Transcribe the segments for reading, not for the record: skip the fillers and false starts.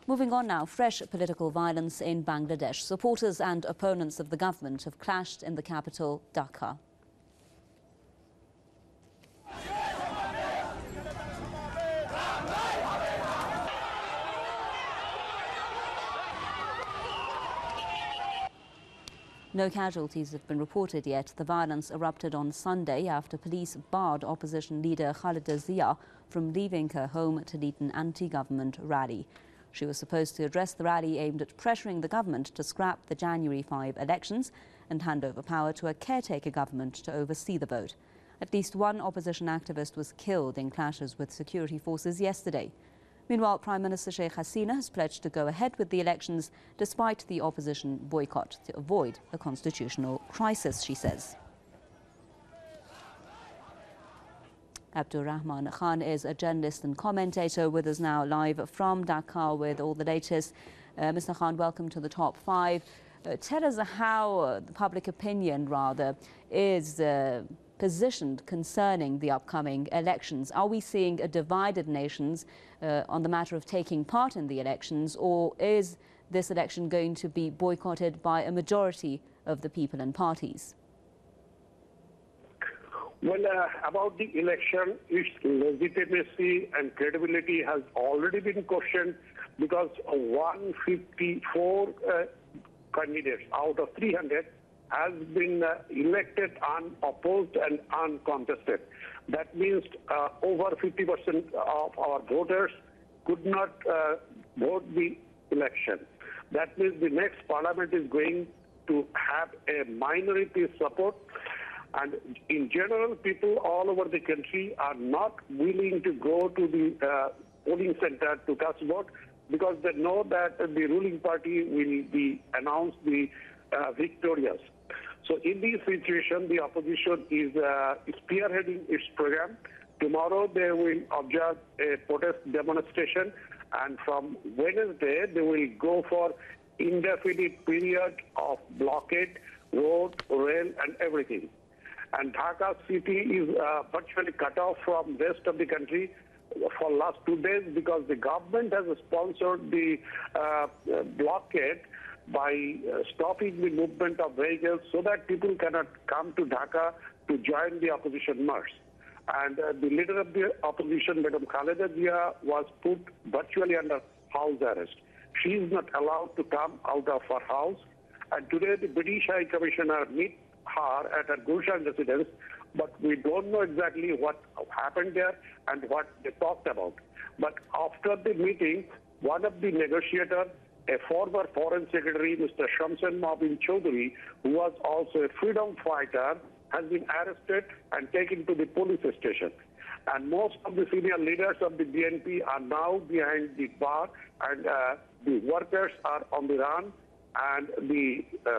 Moving on now, fresh political violence in Bangladesh. Supporters and opponents of the government have clashed in the capital, Dhaka. No casualties have been reported yet. The violence erupted on Sunday after police barred opposition leader Khaleda Zia from leaving her home to lead an anti-government rally. She was supposed to address the rally aimed at pressuring the government to scrap the January 5 elections and hand over power to a caretaker government to oversee the vote. At least one opposition activist was killed in clashes with security forces yesterday. Meanwhile, Prime Minister Sheikh Hasina has pledged to go ahead with the elections despite the opposition boycott to avoid a constitutional crisis, she says. Abdur Rahman Khan is a journalist and commentator with us now live from Dhaka with all the latest. Mr. Khan, welcome to the Top 5. Tell us how the public opinion, is positioned concerning the upcoming elections. Are we seeing a divided nations on the matter of taking part in the elections, or is this election going to be boycotted by a majority of the people and parties? Well, about the election, its legitimacy and credibility has already been questioned because 154 candidates out of 300 has been elected unopposed and uncontested. That means over 50% of our voters could not vote the election. That means the next parliament is going to have a minority support. And in general, people all over the country are not willing to go to the polling center to cast vote because they know that the ruling party will be announced the victorious. So in this situation, the opposition is spearheading its program. Tomorrow they will observe a protest demonstration, and from Wednesday they will go for indefinite period of blockade, road, rail, and everything. And Dhaka city is virtually cut off from rest of the country for last 2 days because the government has sponsored the blockade by stopping the movement of vehicles so that people cannot come to Dhaka to join the opposition march. And the leader of the opposition, Madam Khaleda Zia, was put virtually under house arrest. She is not allowed to come out of her house. And today the British High Commissioner met her at her Gulshan residence, but we don't know exactly what happened there and what they talked about. But after the meeting, one of the negotiators, a former Foreign Secretary, Mr. Shamsen Mobin Chowdhury, who was also a freedom fighter, has been arrested and taken to the police station. And most of the senior leaders of the BNP are now behind the bar, and the workers are on the run, and the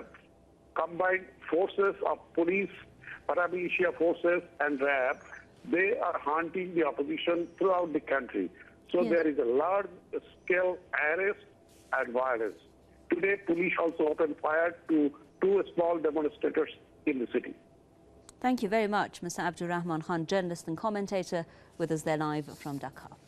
combined forces of police, paramilitia forces, and RAB, they are hunting the opposition throughout the country. So there is a large-scale arrest and violence. Today, police also opened fire to 2 small demonstrators in the city. Thank you very much, Mr. Abdur Rahman Khan, journalist and commentator with us there live from Dhaka.